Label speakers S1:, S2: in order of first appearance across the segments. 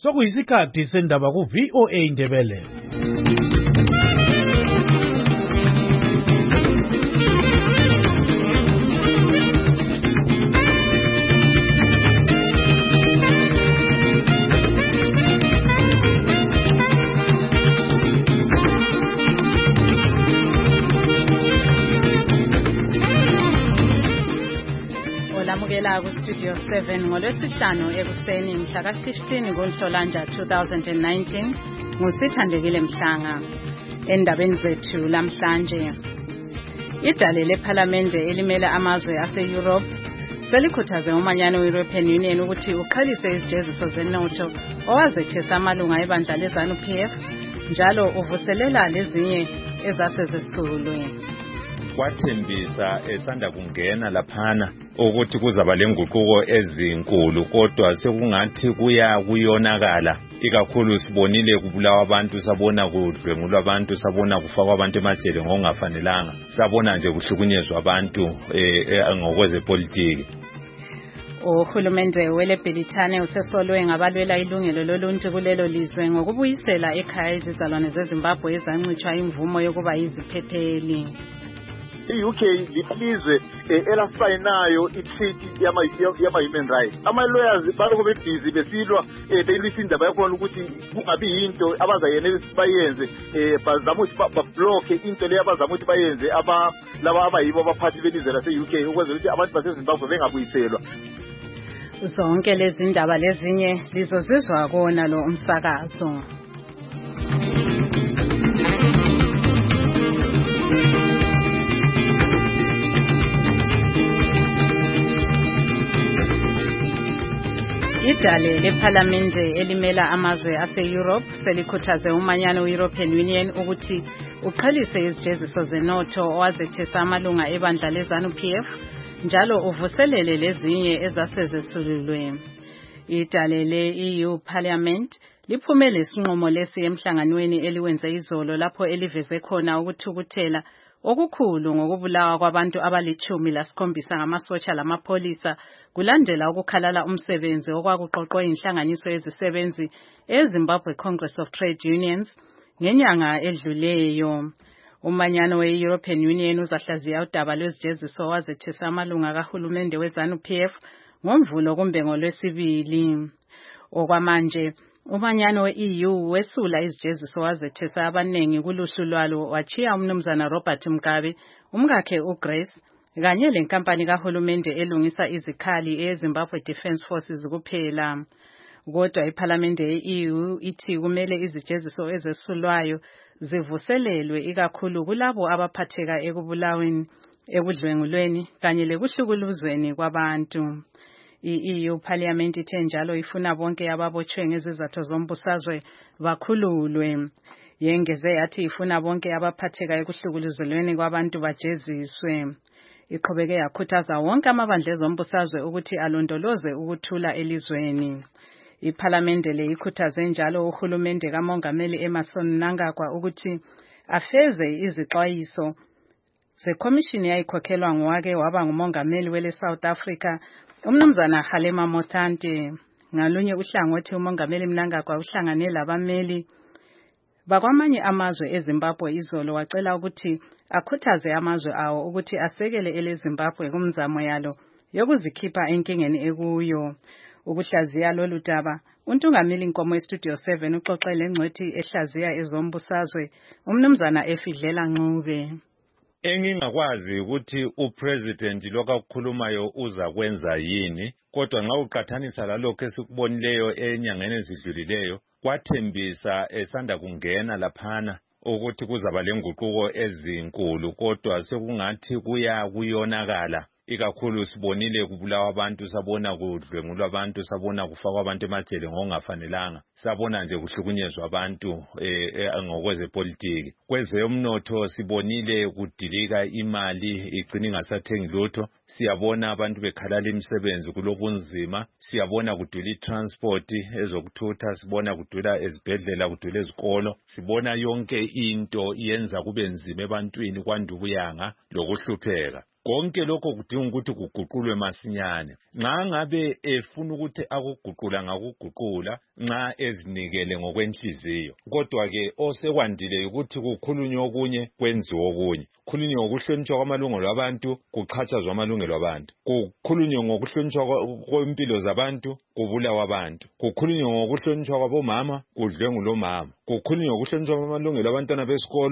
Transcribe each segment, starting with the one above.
S1: Sokuyisikhathi sendaba ku-VOA Indebele.
S2: Olamukela ku-Studio 7 ngolwesihlanu ekuseni mhla ka-15 kuNhlolanja 2019 nguSithandekile Mhlanga. Endabeni zethu lamhlanje, idale lephalamende elimela amazwe ase-Europe selikhuthaze umanyano we-European Union ukuthi uqhelise izijeziso zenotho owazethesa amalunga ebandla le-ZANU-PF njalo uvuselela lezinye ezasezesulwe.
S3: Kwathembisa esanda kungena laphana ukuthi kuzaba lenguquko ezinkulu, kodwa sekungathi kuyonakala. Ikakhulu sibonile kubulawa abantu, sabona kudlwengulwa abantu, sabona kufakwa abantu emajele ngokungafanelanga, sabona nje kuhlukunyezwa abantu ngokwezepolitiki.
S2: Uhulumende weleBrithani usesolwe ngabalwela ilungelo loluntu kulelo lizwe ngokubuyisela ekhaya izizalwane zeZimbabwe ezancitshwa imvumo yokuba yiziphepheli.
S4: I-UK lilizwe elasayinayo i-treaty yama-human rights. Ama-lawyers balokho bebhizi besilwa belwisa indaba yakhona ukuthi kungabi yinto abazayenelisa bayenze, bazama ukuthi bablokhe into leyo abazama ukuthi bayenze laba abayibo abaphathi belizwe lase-UK ukwenzela ukuthi abantu baseZimbabwe bengabuyiselwa.
S2: Zonke lezi ndaba lezinye lizozizwa kona lo umsakazo. Idale lephalamende elimela amazwe ase-Europe selikhuthaze umanyano we-European Union ukuthi uqhelise izijeziso zenotho owazethesa amalunga ebandla le-ZANU-PF njalo uvuselele lezinye ezasezesulwe. Idale le-EU Parliament liphumele isinqumo lesi emhlanganweni eliwenze izolo lapho eliveze khona ukuthukuthela okukhulu ngokubulawa kwabantu abali-17 ngamasotsha lamapolisa kulandela ukukhalala umsebenzi okwakuqoqwe inhlanganiso yezisebenzi eZimbabwe Congress of Trade Unions ngenyanga edluleyo. Umanyano we-European Union uzahlaziya udaba lwezijeziso owazethesa amalunga kahulumende we-ZANU-PF ngoMvulo kumbe ngoLwesibili. Okwamanje umanyano we-EU wesula izijeziso owazethesa abanengi kuluhlu lwalo wachiya umnumzana Robert Mugabe, umkakhe uGrace kanye lenkampani kahulumende elungisa izikhali eZimbabwe Defence Forces kuphela. Kodwa iPhalamende ye-EU ithi kumele izijeziso ezesulwayo zivuselelwe ikakhulu kulabo abaphatheka ekubulaweni, ekudlwengulweni kanye lekuhlukuluzweni kwabantu. I-EU Parliament ithe njalo ifuna bonke ababotshwe ngezizathu zombusazwe bakhululwe. Yengeze yathi ifuna bonke abaphatheka ekuhlukuluzelweni kwabantu bajeziswe. Iqhubeke yakhuthaza wonke amabandla ezombusazwe ukuthi alondoloze ukuthula elizweni. Iparlamende le ikhuthaze njalo uhulumende kaMongameli Emmerson Mnangagwa ukuthi afeze izixwayiso zekhomishini yayikhokhelwa ngowake waba ngumongameli wele South Africa umnumzana Kgalema Motlanthe. Ngalunye uhlangothi umongameli Mnangagwa uhlangane labameli bakwamanye amazwe eZimbabwe izolo wacela ukuthi akhuthaze amazwe awo ukuthi asekele eleZimbabwe kumzamo yalo yokuzikhipha enkingeni ekuyo. Ukuhlaziya lolu daba untungameli inkomo eStudio 7 uxoxele ngcwethi ehlaziya ezombusazwe umnumzana Efidlela Ncube.
S3: Engingakwazi ukuthi upresident lokakhulumayo uza kwenza yini, kodwa nxa uqathanisa lalokho esikubonileyo enyangeni ezidlulileyo kwathembisa esanda kungena laphana ukuthi kuzaba lenguquko ezinkulu, kodwa sekungathi kuyonakala. Ikakhulu sibonile kubulawa abantu, sabona kudlwengulwa abantu, sabona kufakwa abantu emajele ngokungafanelanga, sabona nje kuhlukunyezwa abantu ngokwezepolitiki. Kwezomnotho sibonile kudilika imali igcina ingasathengi lutho, siyabona abantu bekhalala imisebenzi kulobunzima, siyabona kudula itransport ezokuthutha, sibona kudula ezibhedlela, kudula ezikolo, sibona yonke into yenza kube nzima ebantwini kwanda ukuyanga lokuhlupheka. konke lokho kudinga ukuthi kuguqulwe masinyane. Nxa ngabe efuna ukuthi akuguqula ngakuguqula nxa ezinikele ngokwenhliziyo. Kodwa ke osekwandile ukuthi kukhulunywe okunye kwenziwe okunye. Kukhulunywe ngokuhlonitshwa kwamalungelo abantu, kuqhatshazwa amalungelo abantu. Kukhulunywe ngokuhlonitshwa kwempilo zabantu, kubulawa abantu. Kukhulunywe ngokuhlonitshwa kwabomama, kudlwengulwa omama. Kukhulunywe ngokuhlonitshwa kwamalungelo abantwana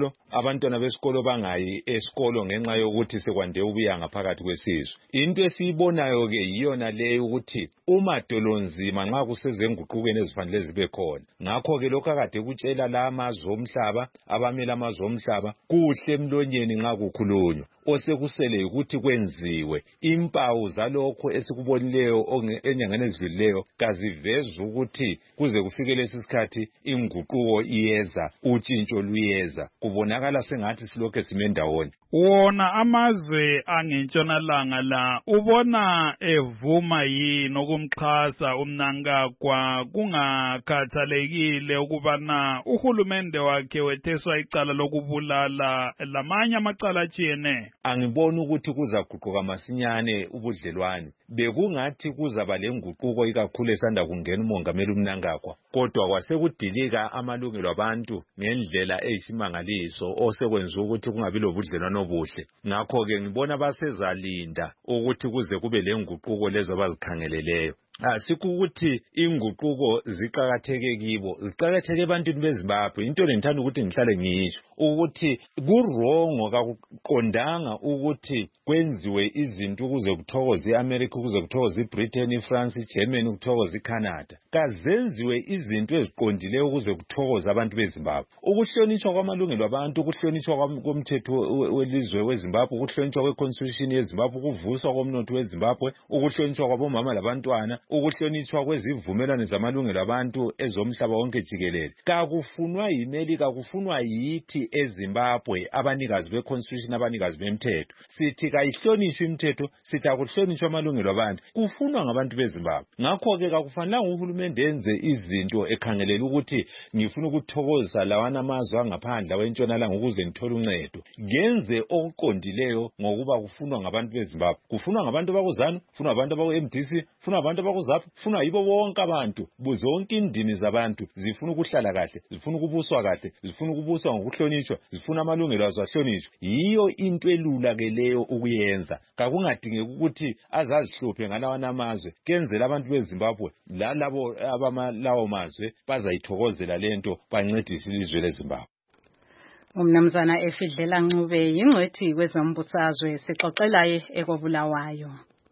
S3: besikolo bangayi esikolo ngenxa yokuthi sekwande ubuyanga phakathi kwesizwe. Into esiyibonayo ke yiyona leyo ukuthi umadolonzima nxa kusezenguqukweni ezifanele zibe khona. Ngakho ke lokho akade kutshela la amazwe omhlaba, abamela amazwe omhlaba, kuhle emlonyeni nxa kukhulunywa. Osekusele ukuthi kwenziwe. Impawu zalokho esikubonileyo enyangeni ezidlulileyo kaziveza ukuthi kuze kufike lesi sikhathi inguquko iyeza, utshintsho luyeza. Kubonakala sengathi silokho simendawoni.
S5: Wona amazwe angentshonalanga la ubona evuma yini ukumxhasa uMnangagwa kungakhathalekile ukubana uhulumende wakhe wetheswa icala lokubulala lamanye amacala atshiyene?
S3: Angiboni ukuthi kuzaguquka masinyane ubudlelwane. Bekungathi kuzaba lenguquko ikakhulu esanda kungena umongameli uMnangagwa. Kodwa kwasekudilika amalungelo abantu ngendlela eyisimangaliso osekwenza ukuthi kungabi lobudlelwane obuhle. Ngakho ke ngibona basezalinda ukuthi kuze kube lenguquko lezo abazikhangeleleyo. Sikukuthi inguquko ziqakatheke kibo, ziqakatheke ebantwini beZimbabwe. Into lengithanda ukuthi ngihlale ngisho ukuthi kurongo kakuqondanga ukuthi kwenziwe izinto ukuze kuthokoze iAmerica, ukuze kuthokoze iBritain, iFrance, iGermany, ukuthokoze iCanada. Kazenziwe izinto eziqondileyo ukuze kuthokoze abantu beZimbabwe. Ukuhlonitshwa kwamalungelo abantu, ukuhlonitshwa komthetho welizwe weZimbabwe, ukuhlonitshwa kweConstitution yeZimbabwe, ukuvuswa komnotho weZimbabwe, ukuhlonitshwa kwabomama labantwana, ukuhlonitshwa kwezivumelwano zamalungelo abantu ezomhlaba wonke jikelele. Kakufunwa yiMelika, kufunwa yithi eZimbabwe abanikazi beConstitution, abanikazi bemthetho. Sithi kayihlonitshwe imithetho, sithi akuhlonitshwa amalungelo abantu. Kufunwa ngabantu beZimbabwe. Ngakho ke kakufanelanga uhulumende enze izinto ekhangelela ukuthi ngifuna ukuthokozisa lawana amazwe angaphandle wentshonalanga ukuze ngithole uncedo. Genze okuqondileyo ngokuba kufunwa ngabantu beZimbabwe. Kufunwa ngabantu bakuZANU, kufunwa ngabantu bakuMDC, kufunwa abantu bakuZAPU, kufunwa yibo bonke abantu. Zonke indini zabantu zifuna ukuhlala kahle, zifuna ukubuswa kahle, zifuna ukubuswa ngokuhlonitshwa, zifuna amalungelo azo ahlonitshwe. Yiyo into elula ke leyo ukuyenza. Kakungadingeki ukuthi azazihluphe ngalawana amazwe. Kenzela abantu beZimbabwe lalabo abamalawo mazwe bazayithokozela lento bancedise ilizwe leZimbabwe.
S2: Umnumzana Efidlela Ncube yingcwethi kwezombusazwe sixoxelaye ekobulawayo.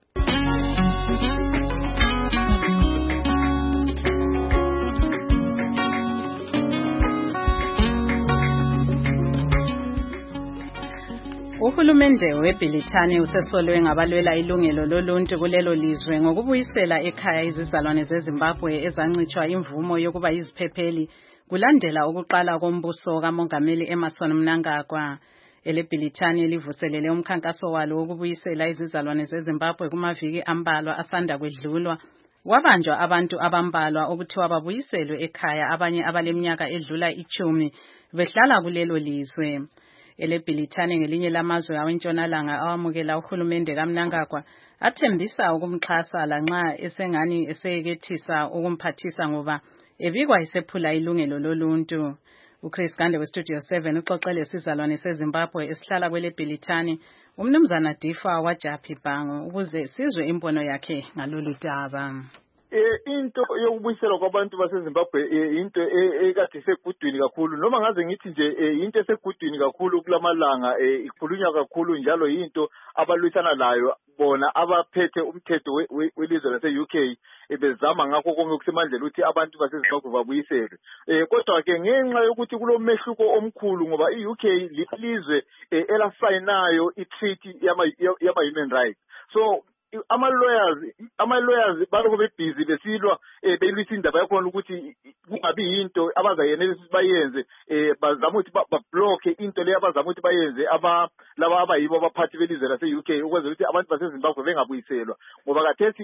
S2: Uhulumende weBrithani usesolwe ngabalwela ilungelo loluntu kulelo lizwe ngokubuyisela ekhaya izizalwane zeZimbabwe ezancitshwa imvumo yokuba yiziphepheli kulandela ukuqala kombuso kaMongameli Emmerson Mnangagwa. EleBrithani livuselele umkhankaso walo wokubuyisela izizalwane zeZimbabwe kumaviki ambalwa asanda kwedlulwa. Wabanjwa abantu abambalwa okuthiwa babuyiselwe ekhaya, abanye abaleminyaka edlula 10 behlala kulelo lizwe. EleBrithani ngelinye lamazwe awentshonalanga awamukela uhulumende kaMnangagwa athembisa ukumxhasa lanxa esengani eseyekethisa ukumphathisa ngoba ebikwa isephula ilungelo loluntu. uChris Gande weStudio 7 uxoxele isizalwane seZimbabwe esihlala kweleBrithani umnumzana Difa waJaphi Bhangu ukuze sizwe imbono yakhe ngalolu daba.
S4: Into yokubuyiselwa kwabantu baseZimbabwe into ekade isegudwini kakhulu, noma ngaze ngithi nje into esegudwini kakhulu kulamalanga, ikhulunywa kakhulu njalo yinto abalwisana layo bona abaphethe umthetho welizwe lase-UK bezama ngakho konke okusemandleni ukuthi abantu baseZimbabwe babuyiselwe. Kodwa ke ngenxa yokuthi kulomehluko omkhulu ngoba i-UK lilizwe elasayinayo i-treaty yama-human rights. So ama-lawyers baloko bebhizi besilwa belwisa indaba yakhona ukuthi kungabi yinto abazayenelisa ukuthi bayenze bazama ukuthi babloke into leyo abazama ukuthi bayenze laba abayibo abaphathi belizwe lase-UK ukwenzela ukuthi abantu baseZimbabwe bengabuyiselwa ngoba kathesi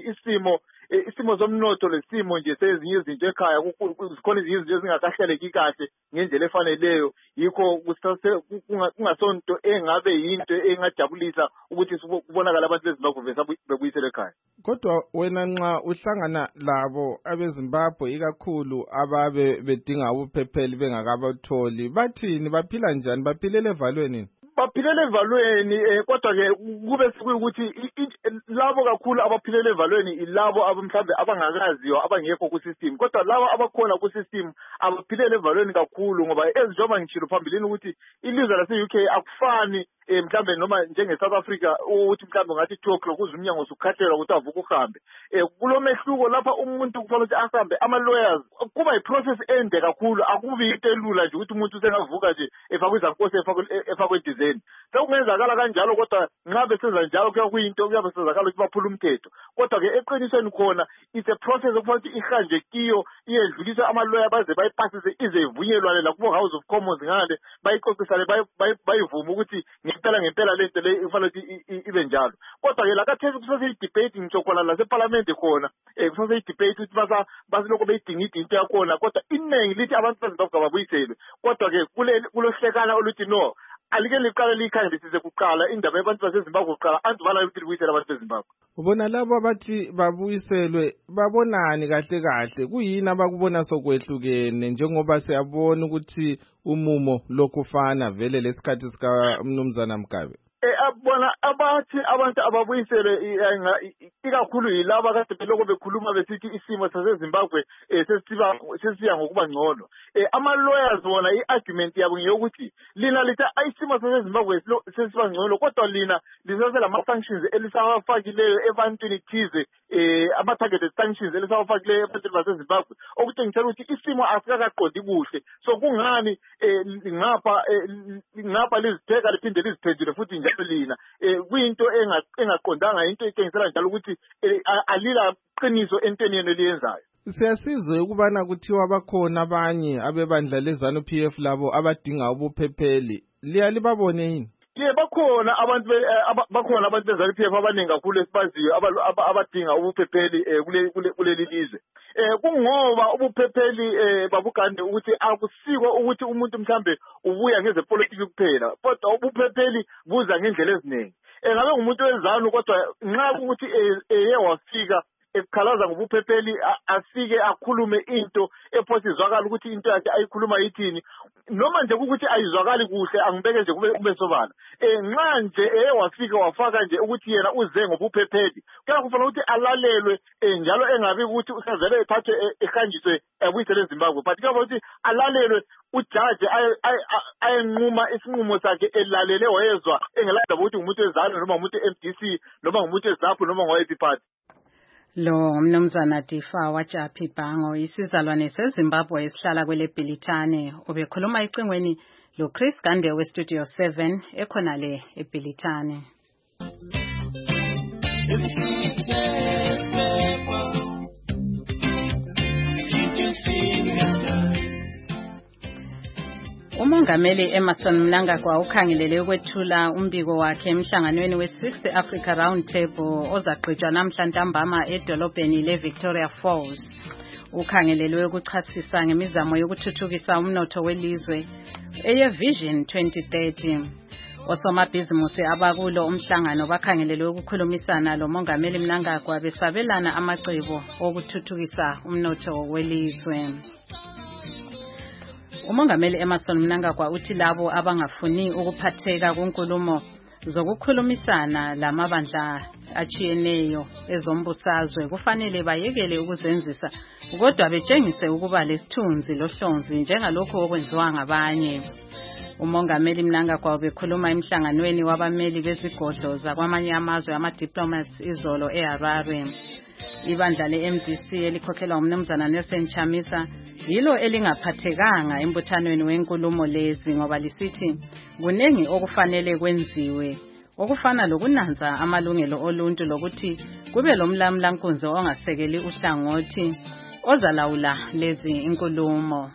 S4: isimo somnotho lesimo nje sezinye izinto ekhaya zikhona ezinye izinto ezingakahleleki kahle ngendlela efaneleyo yikho kungasonto engabe yinto engajabulisa ukuthi kubonakala abantu beZimbabwe bebuyiselwe ekhaya.
S6: Kodwa wena nxa uhlangana labo abeZimbabwe ikakhulu ababe bedinga ubuphepheli bengakabatholi bathini baphila njani baphilele evalweni?
S4: Baphilele evalweni kodwa-ke kube sekuyukuthi labo kakhulu abaphilele evalweni ilabo mhlawumbe abangakaziyo abangekho ku-system kodwa labo abakhona ku-system abaphilele evalweni kakhulu ngoba ezinjengoba ngitshilo phambilini ukuthi ilizwe lase-UK akufani mhlawumbe noma njenge-South Africa ukuthi mhlawumbe ngathi 2 o'clock uze umnyango usukhathelwa ukuthi avuke uhambe kulo mehluko lapha umuntu kufanele ukuthi ahambe ama-lawyers kuba yi-process ende kakhulu akubi into elula nje ukuthi umuntu usengavuka nje efakwe izankosi efakwe edizeni sekungenzakala kanjalo kodwa nxa besenza njalo kuyakuyinto kuyabe senzakala ukuthi baphula umthetho kodwa-ke eqinisweni khona it's a process okufanele ukuthi ihanjwe kiyo iyedluliswa ama-lawyer baze bayipasise ize ivunyelwane lakubo-House of Commons ngale bayixoxisane bayivume ukuthi ngempela lento le ifanele ukuthi ibe njalo kodwa-ke lakathesi kusaseyidebate ngitsho khona lasephalamende khona kusaseyidebate ukuthi basiloko beyidingida into yakhona kodwa iningi lithi abantu beZimbabwe ababuyiselwe kodwa-ke kulohlekana oluthi no alike liqala likhangelisise kuqala indaba yabantu baseZimbabwe kuqala andibalayo ukuthi libuyisele abantu beZimbabwe.
S6: Ubona labo abathi babuyiselwe babonani kahle kuyini abakubona sokwehlukene njengoba siyabona ukuthi umumo lokufana vele lesikhathi sika Mnumzana Mgabe?
S4: Bona abathi abantu ababuyiselwe ikakhulu yilabo kade beloko bekhuluma besithi isimo saseZimbabwe sesiya ngokuba ngcono. Ama-lawyers bona i-argument yabo ngeyokuthi lina lithi isimo saseZimbabwe sesiba ngcono kodwa lina lisaselama-sanctions elisawafakileyo ebantwini thize ama-targeted sanctions elisawafakileyo ebantwini baseZimbabwe okutshengisa ukuthi isimo asikakaqondi kuhle so kungani ngapha lizitheka liphinde liziphendule futhi njalo lina kuyinto engaqondanga into ethengisela njalo ukuthi alila qiniso entweni yenu eliyenzayo.
S6: Siyasizwe ukubana kuthiwa bakhona abanye abebandla leZANU-PF labo abadinga ubuphepheli liyalibabone yini?
S4: Bakhona abantu beZANU-PF abaningi kakhulu esibaziyo abadinga ubuphepheli kuleli lizwe. Kungoba ubuphepheli babugande ukuthi akusiko ukuthi umuntu mhlambe ubuya ngezepolitiki kuphela kodwa ubuphepheli buza ngendlela eziningi. Ngabe ngumuntu wezanu kodwa nxa ukuthi eye wafika ekhalaza ngobuphepheli afike akhulume into ephosizwakala ukuthi into yakhe ayikhuluma yithini noma nje ukuthi ayizwakali kuhle angibeke nje kube sobala nxa nje wafika wafaka nje ukuthi yena uze ngobuphepheli kuyakufanele ukuthi alalelwe njalo engabi ukuthi usazele ethathwe ehanjiswe ebuyisele eZimbabwe but kuyakufanele ukuthi alalelwe ujaji ayenquma isinqumo sakhe elalele wayezwa engelandaba ukuthi ngumuntu wezanu noma ngumuntu MDC noma ngumuntu weZAPU noma ngowayiphi party.
S2: Lo Mnumzana Tifa Wajaphi Bhango isizalwane seZimbabwe esihlala kwele Bhilitane obekhuluma icingweni lo Chris Gande we Studio 7 ekhona le eBhilitane. Umongameli Emmerson Mnangagwa ukhangelele ukwethula umbiko wakhe emhlanganweni we-6th Africa Round Table ozaqhutshwa namhla ntambama edolobheni leVictoria Falls. Ukhangelelwe ukuchasisa ngemizamo yokuthuthukisa umnotho welizwe eyeVision 2030. Osomabhizimusi abakulo umhlangano bakhangelelwe ukukhulumisana lo mongameli Mnangagwa besabelana amacebo okuthuthukisa umnotho welizwe. Umongameli Emmerson Mnangagwa uthi labo abangafuni ukuphatheka kunkulumo zokukhulumisana lamabandla achiyeneyo ezombusazwe kufanele bayekele ukuzenzisa kodwa betshengise ukuba lesithunzi lohlonzi njengalokho okwenziwa ngabanye. Umongameli Mnangagwa ubekhuluma emhlanganweni wabameli bezigodlo zakwamanye amazwe ama-diplomats izolo eHarare. Ibandla le-MDC elikhokhelwa uMnumzana Nelson Chamisa yilo elingaphathekanga embuthanweni wenkulumo lezi ngoba lisithi kunengi okufanele kwenziwe okufana lokunanza amalungelo oluntu lokuthi kube lomlamlankunzi ongasekeli uhlangothi ozalawula lezi inkulumo.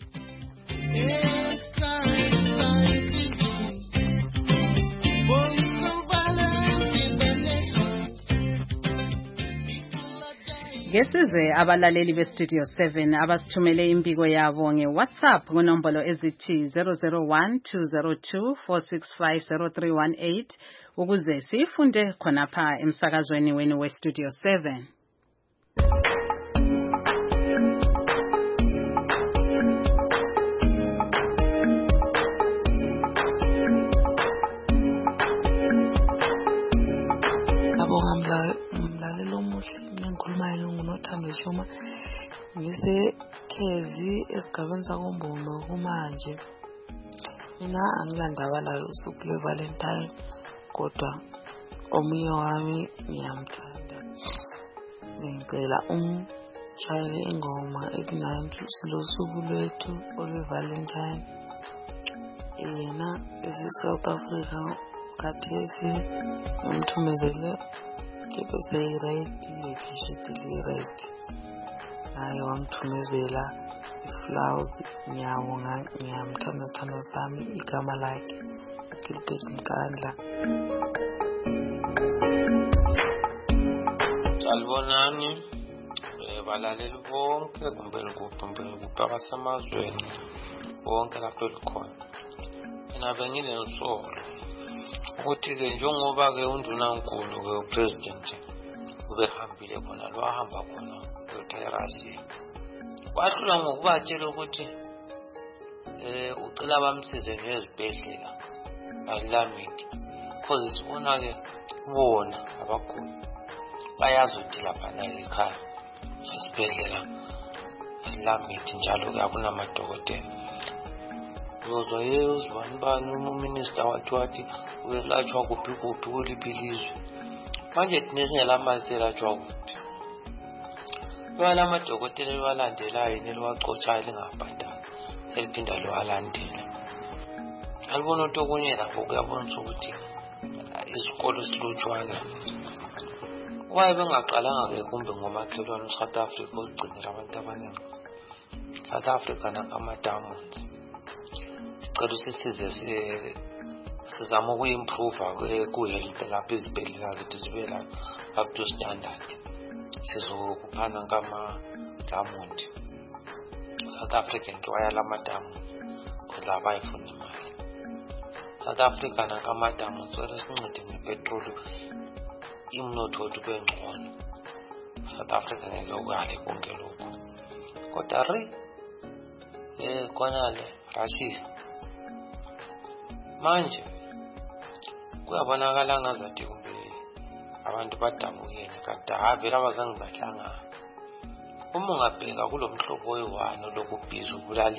S2: Ngesize abalaleli beStudio 7 abasithumele impiko yabo ngeWhatsApp kunombolo ezithi 001-202-465-0318 ukuze sifunde khonapha emsakazweni wenu weStudio 7.
S7: Umlalelo omuhle ngikhulumayo nguNothando Shoma ngisekhezi esigabeni sakoMbono kumanje. Mina angilanda layo usuku lweValentine kodwa omunye wami ngiyamthanda. Ngicela umshayele ingoma ethi silosuku lwethu olweValentine. Yena esi-South Africa kathesi umthumezele kepese right letishitile right naye wamthumezela iflowers ngiyamthanda sithando sami igama lakhe Gilbert Mkandla.
S8: Salibonani balaleli bonke kumbe abasemazweni bonke lapho likhona. Mina benginesolo ukuthi-ke njengoba-ke undunankulu-ke upresident ubehambile khona lwahamba khona eRussia wahlula ngokubatshela ukuthi ucela bamsize ngezibhedlela balamidi because sibona-ke bona abakhulu bayazi ukuthi laphana ekhaya esibhedlela balamidi njalo-ke akunamadokotela. Uzwa uzibani bani uminister wathi uyelatshwa kuphi kuliphi ilizwe. Manje thina singelamazi selatshwa kuphi. Bala amadokotela liwalandelayo neliwacotshayo lingabhadali seliphinda liwalandela. Alibona ukuthi okunye lapho kuyabonisa ukuthi izikolo silutshwana. Waye bengaqalanga-ke kumbe ngomakhelwane uSouth Africa uzigcinela abantu abaningi. South Africa nakama-diamonds. Sicela sisize sizama ukuimprove ku-health lapha izibhedlela zethu zibe la up to standard. Sizokuphana ngama-diamond. South Africa ngiwayala ama-diamonds kodwa abayifuna imali. South Africa nakama-diamonds sincede ngepetrol imnotho wethu ube ngcono. South Africa ngeke ukale konke lokhu. Kodwa khonale Russia manje kuyabonakala ngazathi kumbe abantu badamukene kanti vele abazange bahlangana. Uma ungabheka kulomhlobo oyi-1 lokubhiza ubulala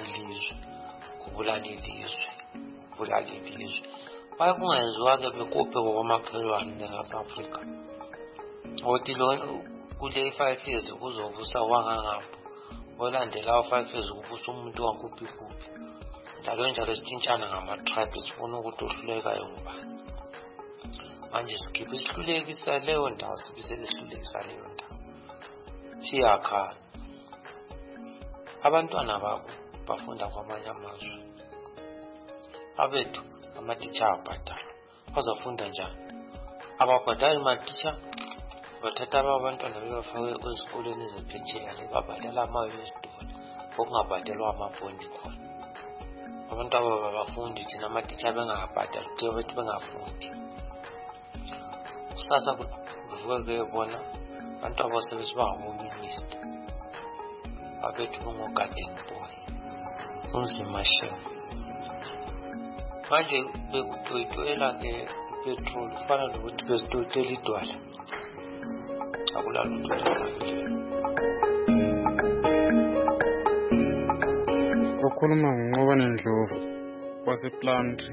S8: ilizwe baye kungenziwa-ke bekuphe ngokwamakhelwane nge-South Africa ukuthi kule 5 years kuzovusa wangangapho olandelayo 5 years kuvusa umuntu wakuphi njalo sitshintshana ngama-tribe sifuna ukuthi ohlulekayo ngubani. Manje sikhiphe isihlulekisa leyo ndawo sihlulekisa leyo ndawo siyakhala. Abantwana bakho bafunda kwamanye amazwe abethu amatitsha abhadala bazofunda njani? Ababhadali amatitsha bathatha abantwana bebafake ezikoleni zephetsheya babhadala ama-US dollar okungabhadalwa amabondi khona. Abantu abafundi thina amatitsha bengabhadali kuthi bethu bengafundi. Kusasa kuvuke bona abantu abasebenzi bangominister abethu bengo-garden boy unzima shem. Manje bekutoyitoyela-ke ipetrol kufana nokuthi bezitoyitela idwala akulalo nto.
S9: Ukhuluma ngoNqobane Ndlovu wasePlantry.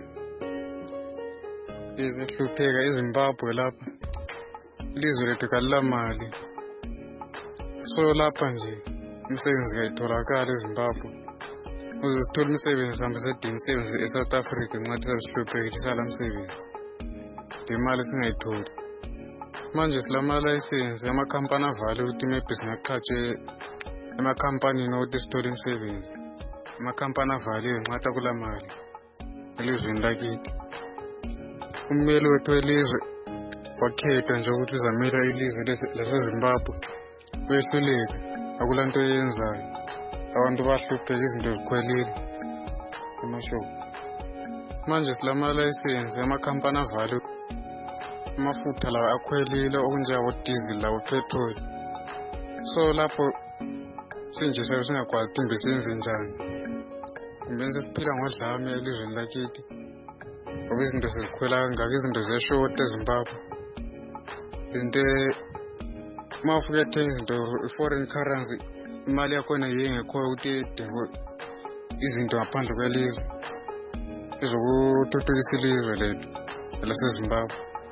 S9: Izihlupheka eZimbabwe lapha ilizwe lethu kalilamali so lapha nje umsebenzi kayitholakala eZimbabwe uze sithole umsebenzi hambe sedinga umsebenzi eSouth Africa nxa sihluphekile sala umsebenzi ngemali singayitholi. Manje silama-license amakhampani avale ukuthi maybe singaqhatshe emakhampanini ukuthi sithole imisebenzi. Amakhampani avaliwe ngenxa kula mali elizweni lakithi. Ummeli wethu welizwe wakhethwa nje ukuthi uzamela ilizwe laseZimbabwe. Wehluleka, akulanto yenzayo. Abantu bahlupheka, izinto zikhwelile emashoko. Manje silama-license amakhampani avaliwe. Amafutha lawa akhwelile okunjengabo diesel lawo petrol. So lapho sinje singakwazi ukuthi ngisenze njani. Ngibenze siphila ngodlame elizweni lakithi. Ngoba izinto sezikhwela kangaka, izinto ziyashota eZimbabwe. Izinto mawufika ethenga izinto foreign currency, imali yakhona yengekho ukuthi idingo izinto ngaphandle kwelizwe ezokuthuthukisa ilizwe lethu laseZimbabwe.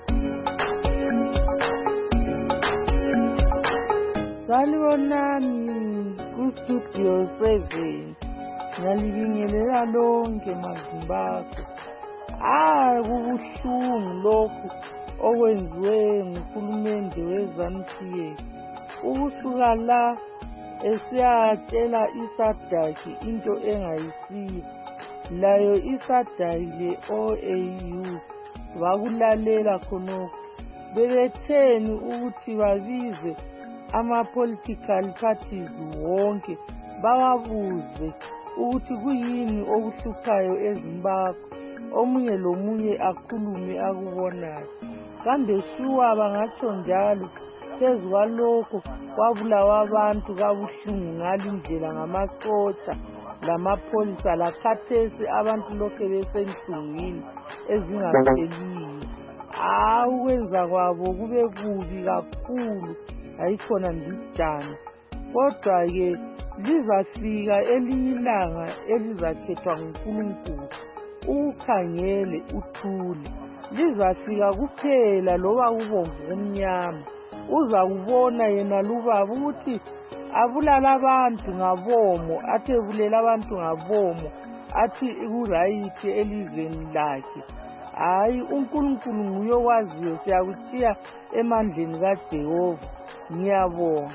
S10: Salibonani ku-Studio 7 ngiyalibingelela lonke maZimbabwe. Kubuhlungu lokhu okwenziwe nguhulumende weZANU-PF ukusuka la esiyatshela iSADC into engayisiyo. Layo iSADC le-OAU bakulalela khonokho. Bebetheni ukuthi babize ama-political parties wonke bawabuze ukuthi kuyini okuhluphayo eZimbabwe, omunye lomunye akhulume akubonayo. Kambe shuwa bangatsho njalo phezu kwalokho kwabulawa abantu kabuhlungu ngalindlela ngamasotsha lamapholisa lakhathesi abantu lokhe besenhlungwini ezingapheliyo. Ukwenza kwabo kube kubi kakhulu, ayikhona mbijana. Kodwa-ke lizafika elinye ilanga elizakhethwa nguNkulunkulu. Ukhangele uthule. Lizafika kuphela loba kubomvu kumnyama. Uza kubona yena lubaba ukuthi abulala abantu ngabomo, athi ebulela abantu ngabomo, athi kurayithi elizweni lakhe. uNkulunkulu nguye owaziyo, siyakuthiya emandleni kaJehova. Ngiyabonga.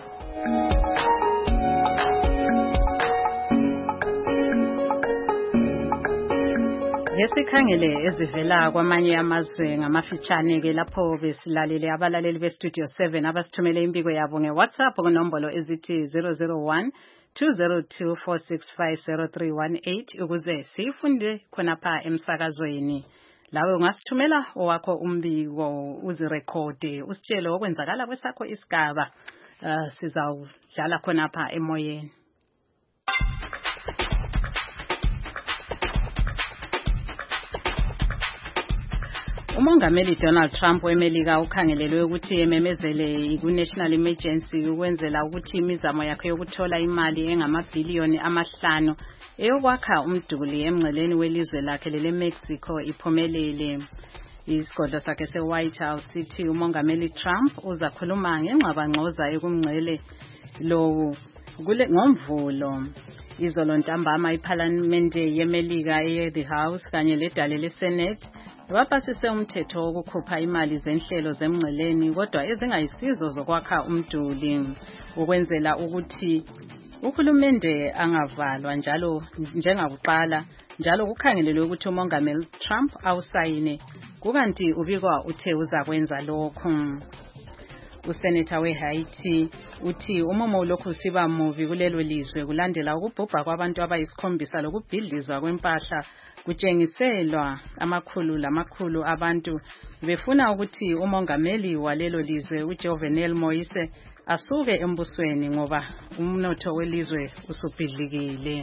S2: Ngesikhangele ezivela kwamanye amazwe ngamafitshane ke lapho besilalele abalaleli beStudio 7 abasithumele impiko yabo ngeWhatsApp kunombolo ezithi 001 202 465 ukuze sifunde khonapha emsakazweni. Lawe ungasithumela owakho umbiko uzirekhode usitshele okwenzakala kwesakho isigaba, sizawudlala khonapha emoyeni. Umongameli Donald Trump weMelika ukhangelelwe ukuthi ememezele ku-National Emergency ukwenzela ukuthi imizamo yakhe yokuthola imali engamabhiliyoni amahlanu eyokwakha umduli emngceleni welizwe lakhe leleMexico iphumelele. Isigodlo sakhe se-White House sithi umongameli Trump uzakhuluma ngengxabangxoza ekumngcele lowo ngomvulo. Izolo ntambama iPhalamende yeMelika eye-the House kanye ledale leSenate bapasise umthetho wokukhupha imali zenhlelo zemngceleni kodwa ezingayisizo zokwakha umduli ukwenzela ukuthi uhulumende angavalwa njalo njengakuqala. Njalo kukhangelelwe ukuthi umongameli Trump awusayine, kukanti ubikwa uthe uzakwenza lokho. Usenator weHaiti uthi umumo ulokhu siba muvi kulelo lizwe kulandela ukubhubha kwabantu abayisikhombisa lokubhidlizwa kwempahla kutshengiselwa amakhulu abantu befuna ukuthi umongameli walelo lizwe uJovenel Moise asuke embusweni ngoba umnotho welizwe usubhidlikile.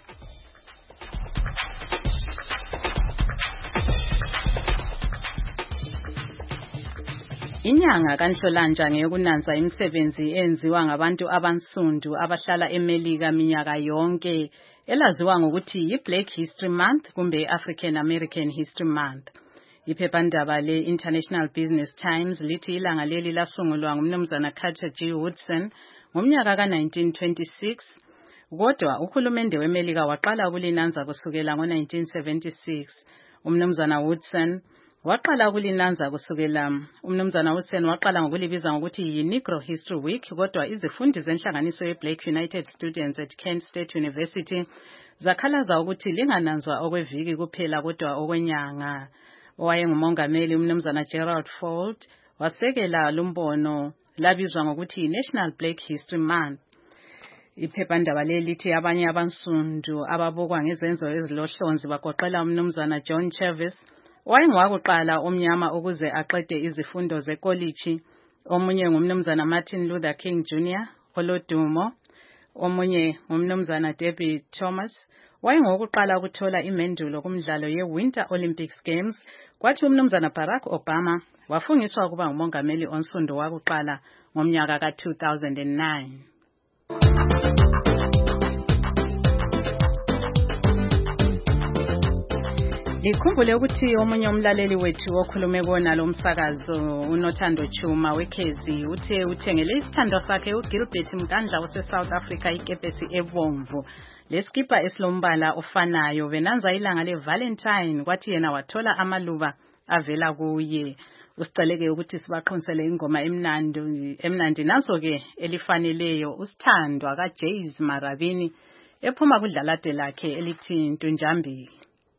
S2: Inyanga kaNhlolanja ngeyokunanza imisebenzi enziwa ngabantu abansundu abahlala eMelika minyaka yonke elaziwa ngokuthi yi-Black History Month kumbe African American History Month. Iphephandaba le-International Business Times lithi ilanga leli lasungulwa ngumnumzana Carter G. Woodson ngomnyaka ka-1926, kodwa uhulumende weMelika waqala ukulinanza kusukela ngo-1976. Umnumzana Woodson waqala ukulinanza kusukela umnumzana Hussein waqala ngokulibiza ngokuthi yi-Negro History Week, kodwa izifundi zenhlanganiso ye-Black United Students at Kent State University zakhalaza ukuthi lingananzwa okweviki kuphela kodwa okwenyanga. Owayengumongameli umnumzana Gerald Ford wasekela lumbono labizwa ngokuthi National Black History Month. Iphephandaba leli lithi abanye abansundu ababukwa ngezenzo ezilohlonzi bagoqela umnumzana John Chavis owayengowakuqala omnyama ukuze aqede izifundo zekolishi, omunye ngumnumzana Martin Luther King Jr. Olodumo, omunye ngumnumzana Debbie Thomas wayengowakuqala ukuthola imendulo kumdlalo ye-Winter Olympics Games, kwathi umnumzana Barack Obama wafungiswa ukuba ngumongameli onsundu wakuqala ngomnyaka ka-2009. Likhumbule ukuthi omunye umlaleli wethu okhulume kona lo msakazo uNothando Chuma wekhezi uthe uthengele isithando sakhe uGilbert Mkandla ose-South Africa ikepesi ebomvu lesikipa esilombala ofanayo benanza ilanga le-Valentine, kwathi yena wathola amaluba avela kuye. Usiceleke ukuthi sibaqinisele ingoma emnandi naso-ke elifaneleyo usithandwa kaJays Marabini ephuma kudlalade lakhe elithi Ntunjambili.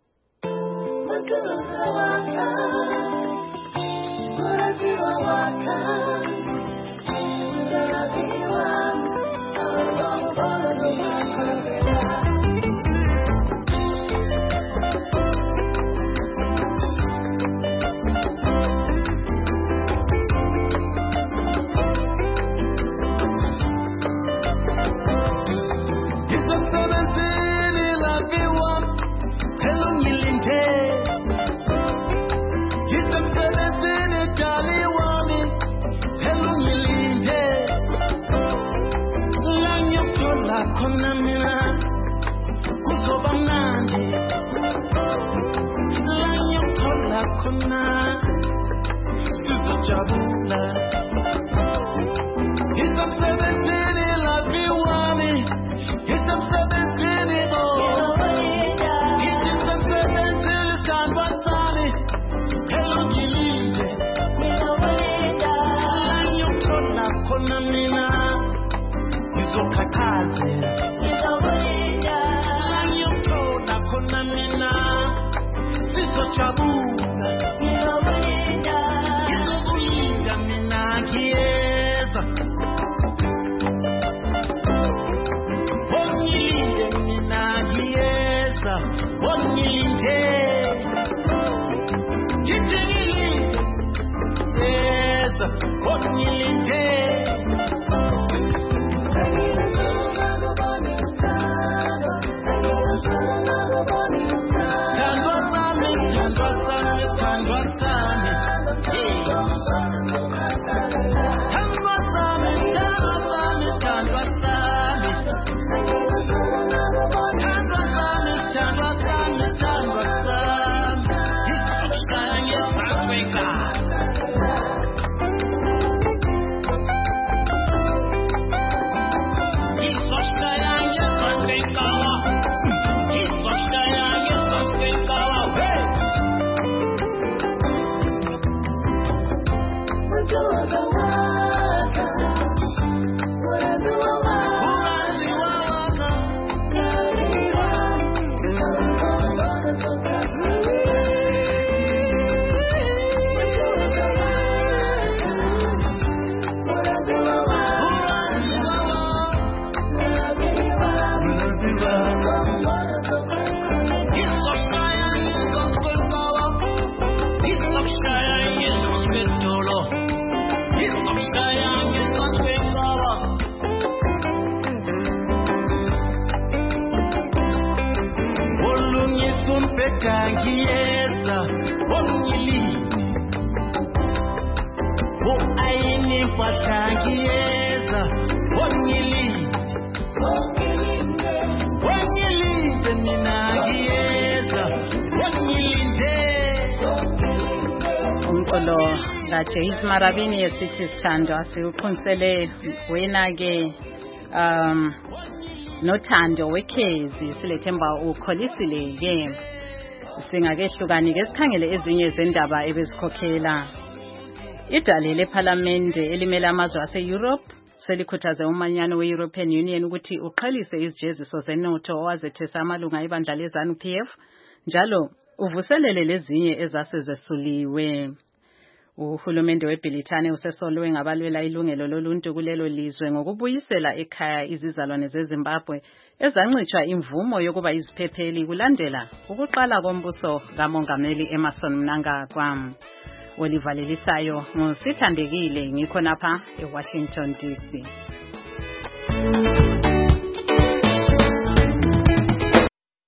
S2: Jays Marabini yesithi sithandwa siuqinisele wena ke Nothando wekhezi silethemba ukholisile ke Singakehlukani ke sikhangele ezinye zendaba ebezikhokhela. Idale lePhalamende elimela amazwe ase-Europe selikhuthaze umanyano we-European Union ukuthi uqhelise izijeziso zenotho owazethesa amalunga ebandla le-ZANU-PF njalo uvuselele lezinye ezasezesuliwe. Uhulumende weBrithani usesolwe ngabalwela ilungelo loluntu kulelo lizwe ngokubuyisela ekhaya izizalwane zeZimbabwe ezancitshwa imvumo yokuba iziphepheli kulandela ukuqala kombuso kaMongameli Emmerson Mnangagwa. Olivalelisayo ngusithandekile ngikhonapha eWashington DC.